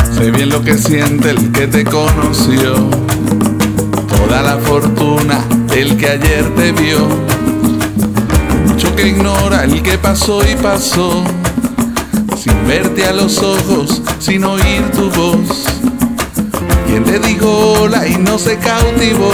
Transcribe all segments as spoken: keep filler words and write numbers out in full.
Sé bien lo que siente el que te conoció, toda la fortuna del que ayer te vio, mucho que ignora el que pasó y pasó, sin verte a los ojos, sin oír tu voz. Quien te dijo hola y no se cautivó,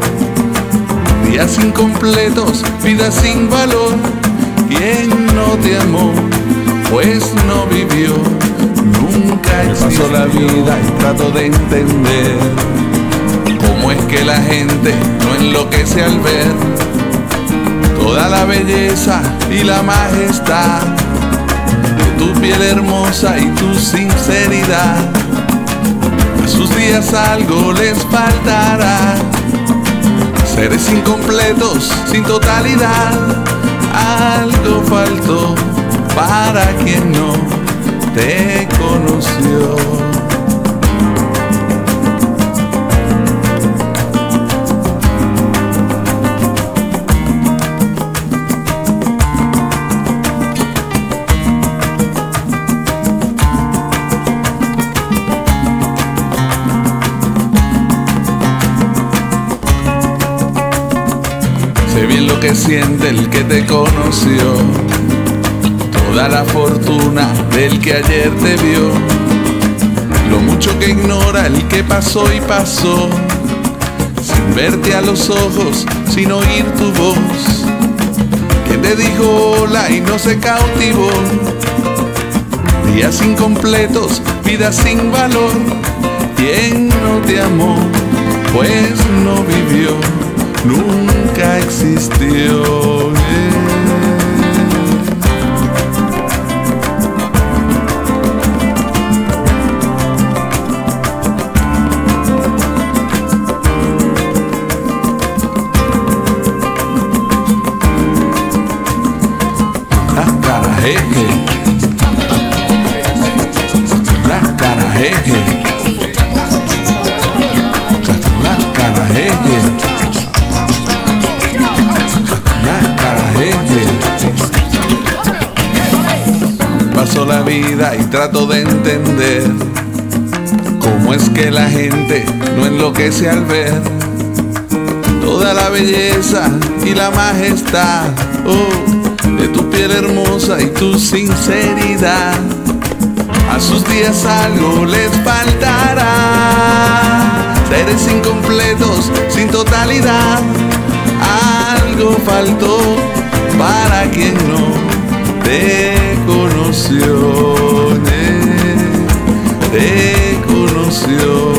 días incompletos, vida sin valor. Quien no te amó, pues no vivió, nunca existió. Me paso la vida y trato de entender cómo es que la gente no enloquece al ver toda la belleza y la majestad de tu piel hermosa y tu sinceridad. A sus días algo les faltará, seres incompletos sin totalidad. Algo faltó para quien no te conoció. Sé bien lo que siente el que te conoció, toda la fortuna del que ayer te vio, lo mucho que ignora el que pasó y pasó, sin verte a los ojos, sin oír tu voz. Que te dijo hola y no se cautivó, días incompletos, vida sin valor. Quien no te amó, pues no vivió, nunca existió. La carajeje, la carajeje, la carajeje. Paso la vida y trato de entender cómo es que la gente no enloquece al ver toda la belleza y la majestad, oh, de tu piel hermosa y tu sinceridad. A sus días algo les faltará, seres incompletos sin totalidad. Algo faltó para quien no te conoció, te conoció.